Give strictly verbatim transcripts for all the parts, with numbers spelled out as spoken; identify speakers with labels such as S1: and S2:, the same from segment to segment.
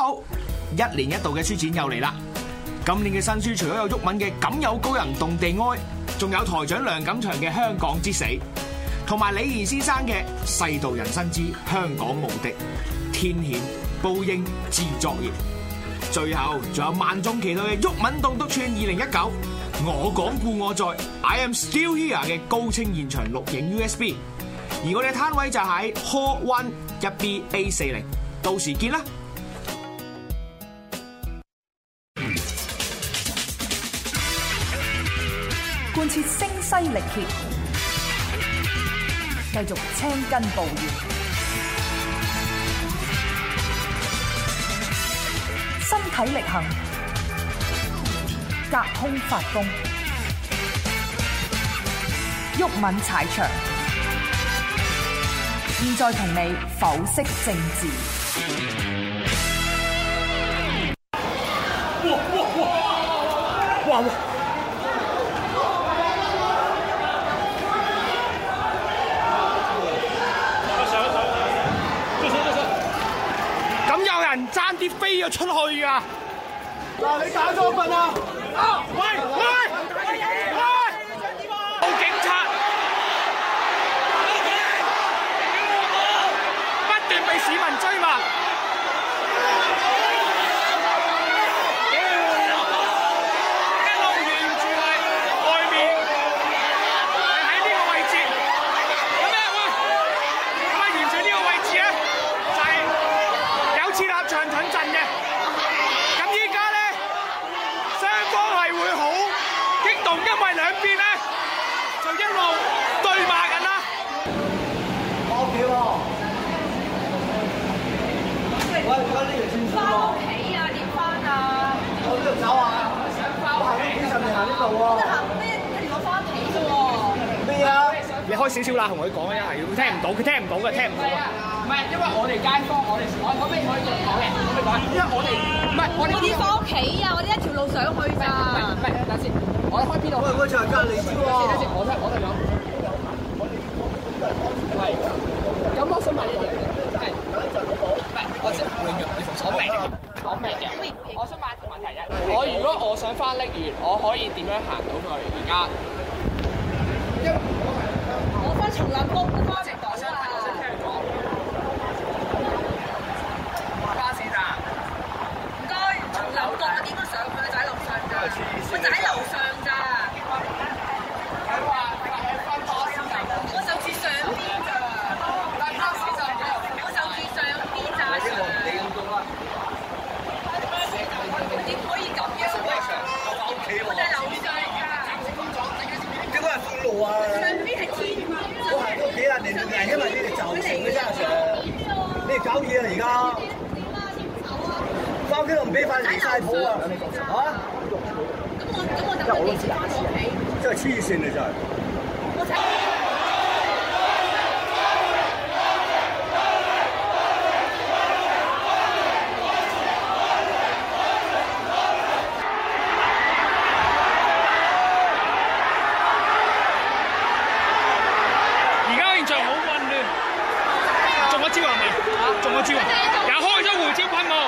S1: 好，一年一度嘅書展又嚟啦！今年嘅新書除咗有毓民嘅《敢有高人動地哀》，仲有台長梁錦祥嘅《香港之死》，同埋李怡先生嘅《世道人生之香港無敵》，天譴報應自作孽。最後仲有萬眾期待嘅毓民棟篤串二零一九，我講故我在 I am still here 嘅高清現場錄影 U S B， 而我哋攤位就喺 Hall One 一 B A 四零，到時見啦！
S2: 貫徹聲嘶力竭，繼續青筋暴現，身體力行，隔空發功，毓民踩場，現在同你剖析政治。
S3: 哇哇哇！哇哇！爭啲飛咗出去啊！嗱，你搞錯份啊！喂喂喂！報警察，不斷被市民追罵。因為兩邊咧就一路對罵緊啦。翻屋企喎！喂，而家呢條線翻屋企啊？點翻啊？我呢度走啊！想翻屋企，幾十年行呢度喎。我行咩？我翻屋企啫喎。咩啊？你開少少啦，同佢講啊，一係佢聽唔到，佢聽唔到嘅，聽唔到啊。唔係，因為我哋街坊，我哋我可唔可以可以講嘅？可唔可以講？因為我哋唔係我哋。我哋翻屋企啊！我哋一條路上去㗎。唔係，等先。我開邊度？喂，我就係隔離先喎。等先，我聽，我聽講。係。咁我想問一樣嘢，係。唔係，我即係永遠你我明，我明嘅。我想問一個問題啫。我如果我想翻瀝源，我可以點樣行到去而家？我翻松林谷，我翻直道啊。我想聽你講。巴士站。唔該，松林谷我點樣上去？就喺樓上㗎。我就喺樓上咋。佢話佢話翻巴士站，我就住上邊㗎。但巴士站㗎，我就住上邊咋。你咁你咁多啦。點可以咁嘅？我翻屋企喎。我就喺樓上㗎。點解係封路啊？上邊係天橋。我行到幾廿年仲係因為你哋就城嘅啫，上。你哋搞嘢啊而家。翻屋企都唔俾飯離晒譜啊！嚇？咁我咁我等佢幾時翻屋企？真係黐線啊！真係。我睇。而家現場好混亂，中咗招係咪？嚇，中咗招啊！又開咗胡椒噴霧。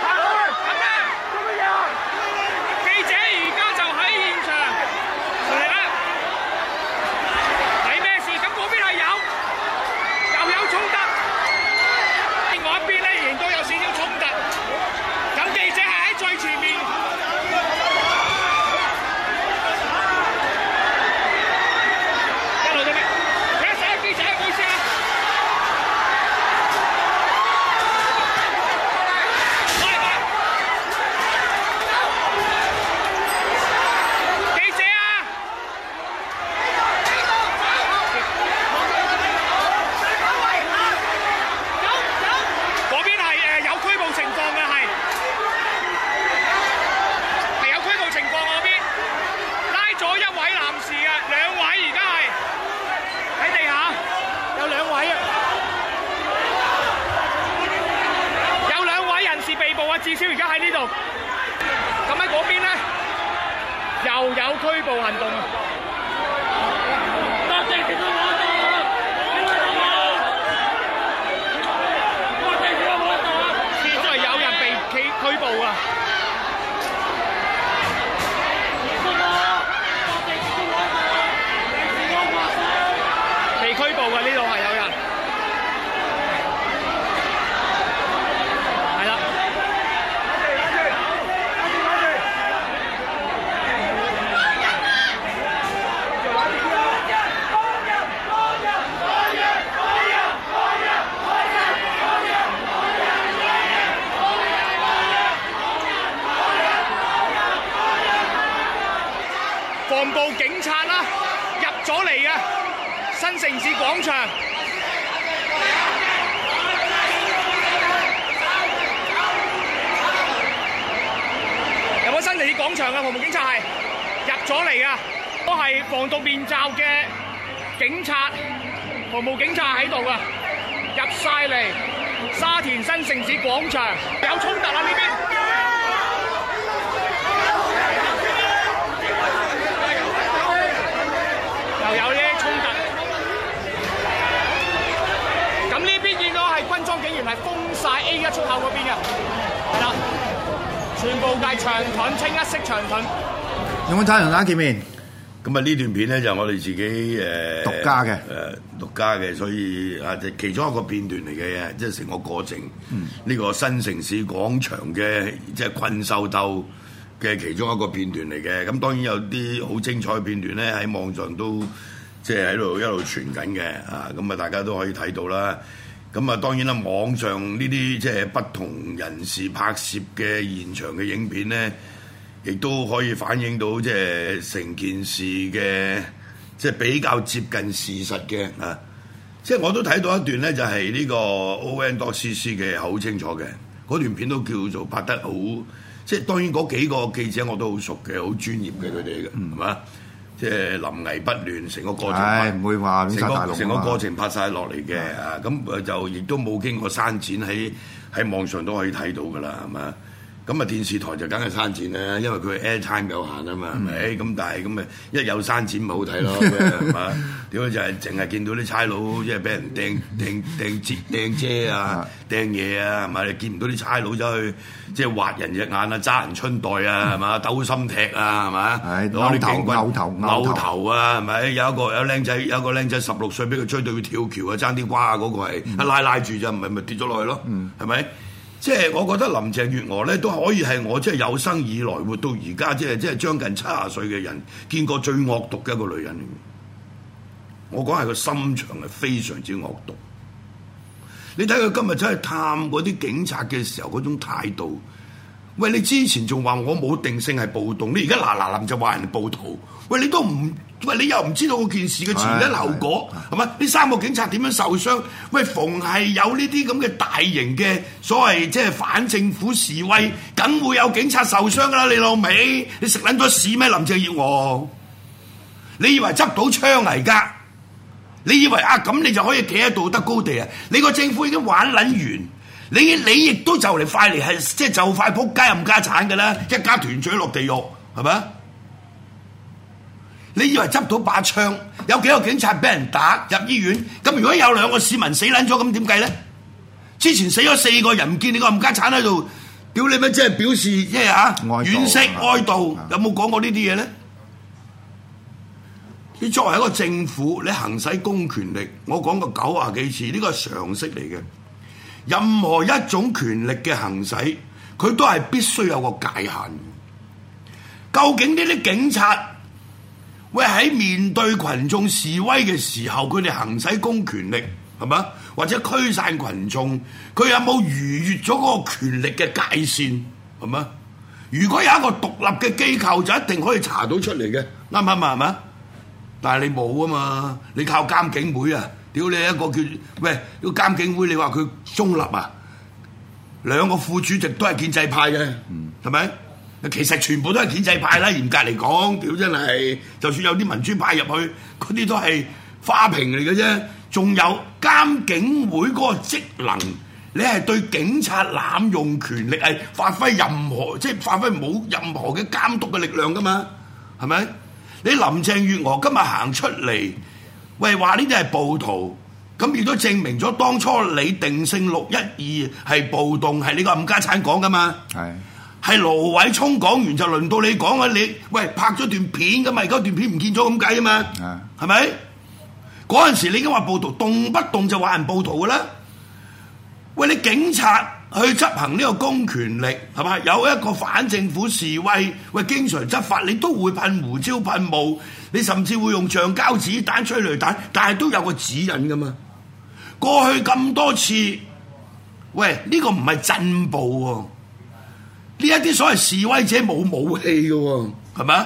S3: 至少而家喺呢度，咁喺嗰邊咧又有拘捕行動。多謝你哋我哋，多謝你哋我哋，始終係有人被企
S1: 咗嚟嘅新城市廣場。入咗新城市廣場嘅服務警察係入咗嚟噶，都係防毒面罩嘅警察，服務警察喺度噶，入晒嚟沙田新城市廣場，有衝突啊呢邊。又有呢啲衝突，咁呢邊見到係軍裝警員係封晒 A 一出口嗰邊嘅，係啦，全部係長盾，清一色長盾。
S4: 有冇睇同大家見面？
S5: 咁啊呢段片咧就我哋自己誒
S4: 獨家嘅，誒
S5: 獨家嘅，所以啊就其中一個片段嚟嘅，即係成個過程。呢、嗯、個新城市廣場嘅即係困獸鬥嘅其中一個片段嚟嘅，咁當然有啲好精彩嘅片段咧喺網上都即係喺度一路傳緊嘅，啊咁啊大家都可以睇到啦。咁啊當然啦，網上呢啲即係不同人士拍攝嘅現場嘅影片咧，亦都可以反映到即係成件事嘅即係比較接近事實嘅啊。即係我都睇到一段咧，就係呢個 O N 多 C C 嘅好清楚嘅，嗰段片都叫做拍得好。即係當然嗰幾個記者我都好熟嘅，好專業嘅佢哋嘅，係嘛、嗯？即係臨危不亂，成個過程，
S4: 唉，唔會話
S5: 成個成個過程拍晒落嚟嘅啊！咁誒就亦都冇經過刪剪，喺喺網上都可以睇到㗎啦，係嘛？咁啊電視台就梗係刪剪啦，因為佢 airtime 有限啊嘛，係咪、嗯？咁但係咁啊一有刪剪咪好睇咯，係嘛？點解就係淨係見到啲差佬即係俾人掟掟掟折掟遮啊、掟嘢啊，係咪？你見唔到啲差佬走去即係挖人隻眼啊、揸人春袋啊，係嘛？兜心踢啊，係嘛？
S4: 攞啲警棍、扭頭、
S5: 扭頭啊，係咪？有一個有僆仔，有一個僆仔十六歲俾佢追到佢跳橋啊，爭啲瓜啊，嗰個係一拉拉住就唔係咪跌咗落去咯？係咪？即係我覺得林鄭月娥咧都可以係我即係有生以來活到而家即係即係將近七十歲嘅人見過最惡毒嘅一個女人嚟嘅。我講係個心腸係非常之惡毒。你睇佢今日真係探嗰啲警察嘅時候嗰種態度，喂，你之前仲話我冇定性係暴動，你而家嗱嗱臨就話人哋暴徒，喂，你都唔喂，你又唔知道嗰件事嘅前因後果係嘛？呢三個警察點樣受傷？喂，逢係有呢啲咁嘅大型嘅所謂即係反政府示威，梗會有警察受傷㗎啦！你老味，你食撚咗屎咩？林鄭月娥，你以為執到槍嚟㗎？你以為啊咁你就可以企喺道德高地啊？你個政府已經玩撚完，你你亦都就嚟快嚟係即係就快撲街冚家產㗎啦！一家團聚落地獄係咪？你以為執到把槍，有幾個警察俾人打入醫院？咁如果有兩個市民死撚咗，咁點計咧？之前死咗四個人，唔見你個冚家產喺度，屌你咩？即係表示即係嚇惋惜哀悼，有冇講過呢啲嘢咧？你作為一個政府，你行使公權力，我講過九啊幾次，呢個係常識嚟嘅。任何一種權力嘅行使，佢都係必須有個界限。究竟呢啲警察？喂，喺面對群眾示威嘅時候，佢哋行使公權力係嘛？或者驅散群眾，佢有冇逾越咗嗰個權力嘅界線係嘛？如果有一個獨立嘅機構，就一定可以查到出嚟嘅，啱唔啱啊？係嘛？但係你冇啊嘛，你靠監警會啊！屌你一個叫喂，個監警會，你話佢中立啊？兩個副主席都係建制派嘅，係咪、嗯？其實全部都係建制派啦，嚴格嚟講，屌真係，就算有啲民主派入去，嗰啲都係花瓶嚟嘅啫。仲有監警會嗰個職能，你係對警察濫用權力係發揮任何，即係發揮冇任何嘅監督嘅力量噶嘛？係咪？你林鄭月娥今日行出嚟，喂話呢啲係暴徒，咁亦都證明咗當初你定性六一二係暴動，係你個冚家產講噶嘛？係。係盧偉聰講完就輪到你講啊！你喂拍咗段片㗎嘛？而家段片唔見咗咁解啊嘛？係咪？嗰陣時你已經話暴徒，動不動就話人暴徒㗎啦。喂，你警察去執行呢個公權力係嘛？有一個反政府示威，喂經常執法，你都會噴胡椒噴霧，你甚至會用橡膠子彈、催淚彈，但係都有個指引㗎嘛。過去咁多次，喂呢個唔係鎮暴喎。呢一啲所謂示威者冇武器嘅喎，係咪啊？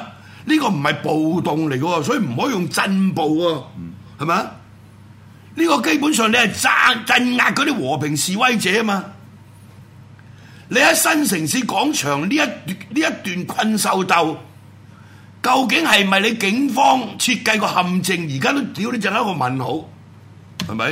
S5: 呢個唔係暴動嚟嘅喎，所以唔可以用鎮暴喎，係咪啊？呢個基本上你係鎮鎮壓嗰啲和平示威者啊嘛。你喺新城市廣場呢一呢一段困獸鬥，究竟係咪你警方設計個陷阱？而家都屌你，就係一個問號，係咪？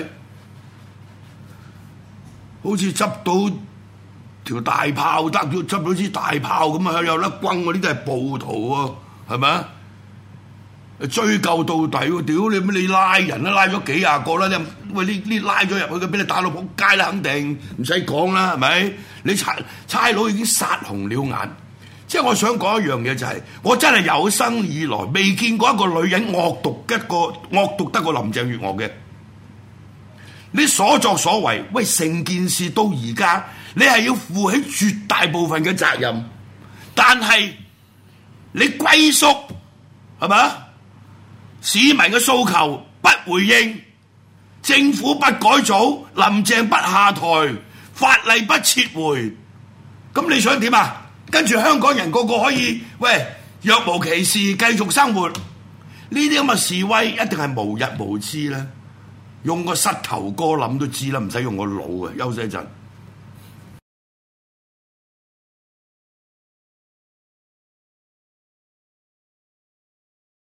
S5: 好似執到條大炮，得咗執到支大炮咁啊，有粒轟嗰啲都係暴徒喎，係咪啊？追究到底喎！屌你乜你拉人啦，拉咗幾廿個啦！你喂呢呢拉咗入去嘅，俾你打到仆街啦，肯定唔使講啦，係咪？你差差佬已經殺紅了眼。即係我想講一樣嘢就係、是，我真係有生以來未見過一個女人惡毒一個惡毒得過林鄭月娥嘅。你所作所為，喂，成件事到而家，你係要負起絕大部分嘅責任，但係你龜縮係咪？市民嘅訴求不回應，政府不改組，林鄭不下台，法例不撤回，咁你想點啊？跟住香港人個個可以喂若無其事繼續生活，呢啲咁嘅示威一定係無日無之啦。用個膝頭哥諗都知啦，唔使用個腦嘅，休息一陣。